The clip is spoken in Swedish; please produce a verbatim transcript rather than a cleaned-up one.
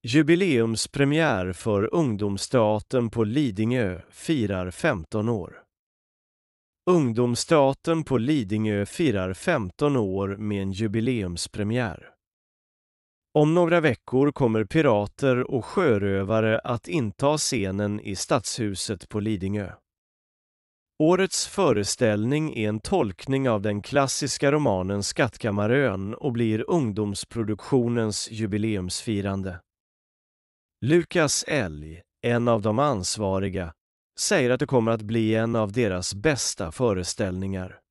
Jubileumspremiär för Ungdomsteatern på Lidingö firar femton år. Ungdomsteatern på Lidingö firar femton år med en jubileumspremiär. Om några veckor kommer pirater och sjörövare att inta scenen i Stadshuset på Lidingö. Årets föreställning är en tolkning av den klassiska romanen Skattkammarön och blir ungdomsproduktionens jubileumsfirande. Lukas Elg, en av de ansvariga, säger att det kommer att bli en av deras bästa föreställningar.